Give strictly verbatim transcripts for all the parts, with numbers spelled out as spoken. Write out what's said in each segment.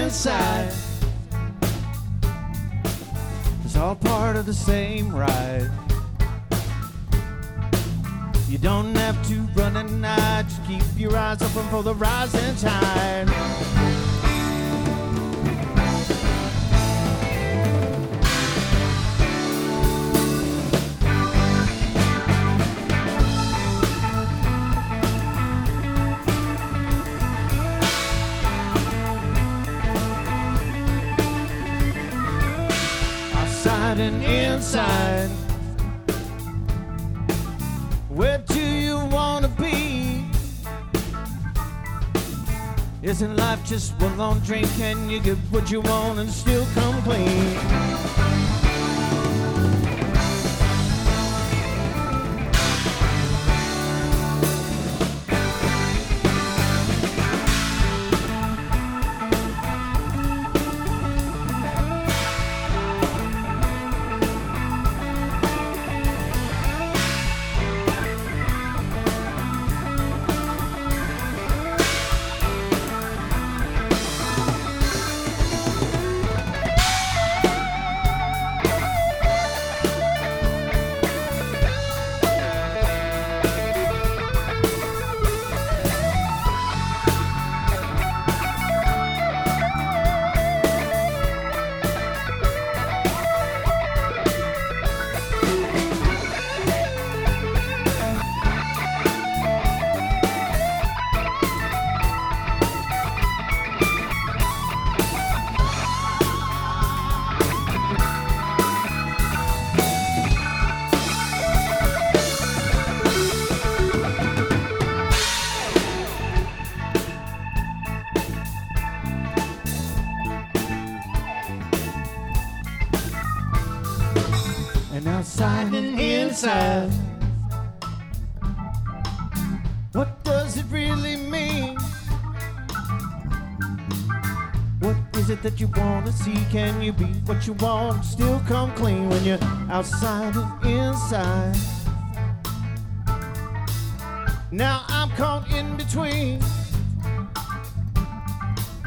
inside. It's all part of the same ride. You don't have to run at night, just keep your eyes open for the rising tide. Outside and inside, where do you want to be? Isn't life just one long drink? Can you get what you want and still come clean? And outside and inside, what does it really mean? What is it that you want to see? Can you be what you want, still come clean when you're outside and inside? Now I'm caught in between.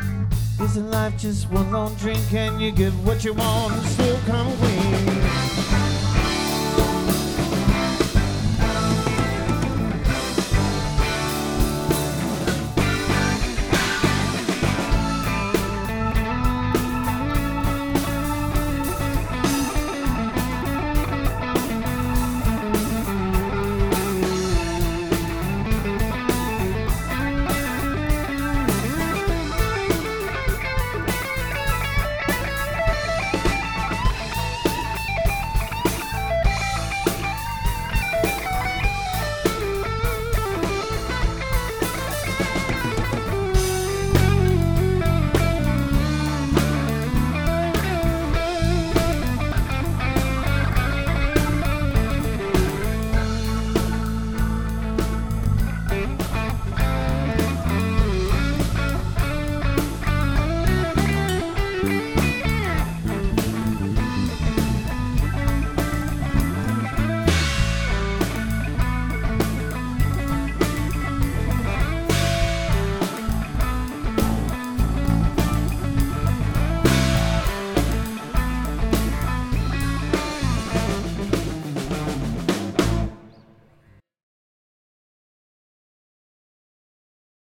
Isn't life just one long drink? Can you give what you want and still come clean?